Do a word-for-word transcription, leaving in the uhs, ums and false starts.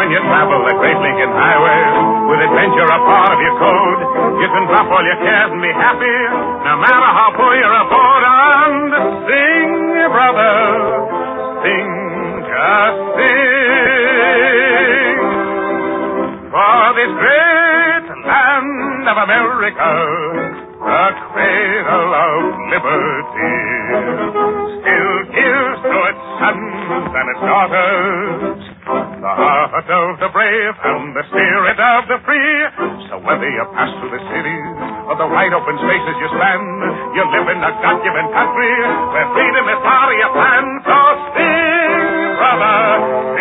when you travel the great Lincoln Highway, with adventure a part of your code, you can drop all your cares and be happy, no matter how poor your abode. And sing, brother, sing, just sing, for this great land of America, the cradle of liberty, still gives to its sons and its daughters the heart of the brave and the spirit of the free. So whether you pass through the cities or the wide open spaces you span, you live in a God-given country where freedom is part of your plan. So sing, brother,